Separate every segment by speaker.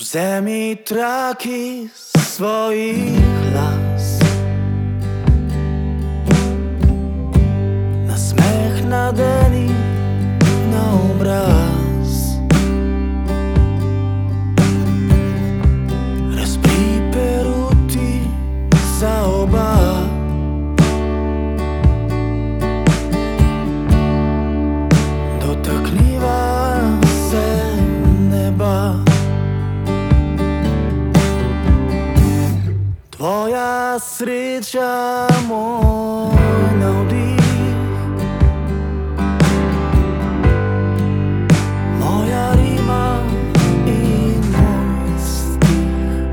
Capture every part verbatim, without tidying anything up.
Speaker 1: Vzemi trak iz svojih las, nasmeh nadeni na obraz, razpri peruti za oba. Dotakniva se neba, tvoja sreća moj navdih, moja rima in moj stih.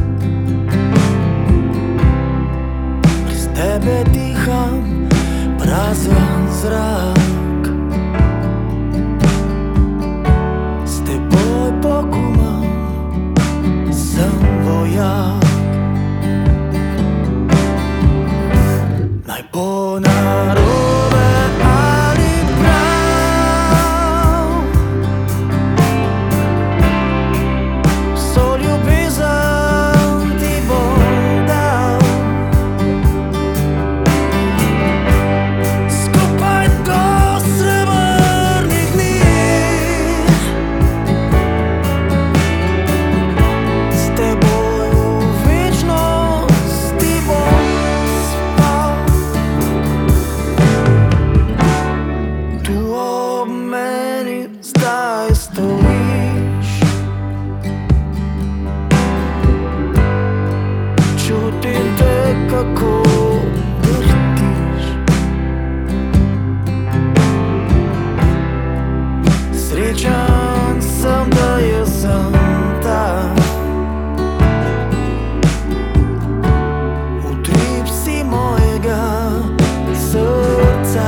Speaker 1: Brez tebe diham prazan zrak, s teboj pogumam, sem vojak. Naj bo narobe ali prav, vso ljubezen ti bom dal, skupaj do srebrnih dni, s teboj v večnost ti bom spal. Tu ob meni zdaj stojiš, čutim te, kako vrtiš. Srečan sem, da jaz sem ta, utrip si mojega srca.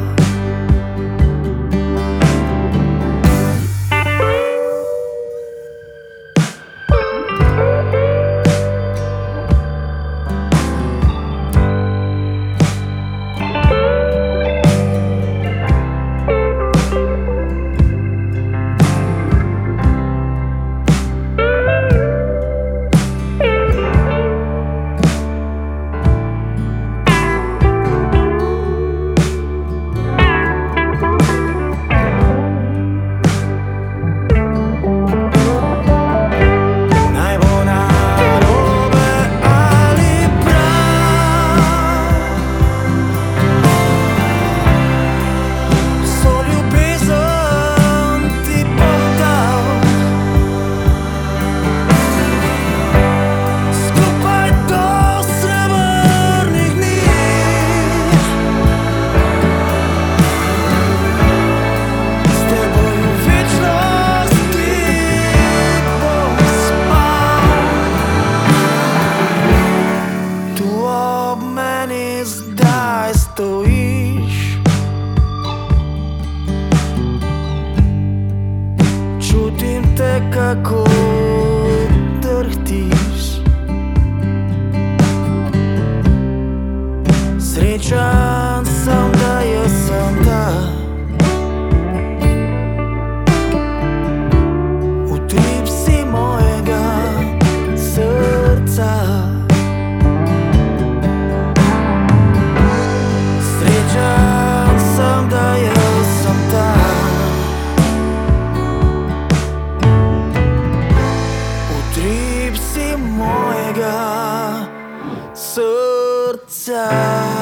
Speaker 1: Zdaj stojiš, čutim te, kako drhtiš. Srečan sem, da jaz sem ta, utrip si mojega srca. Srečan sem, da jaz sem ta, utrip si mojega srca.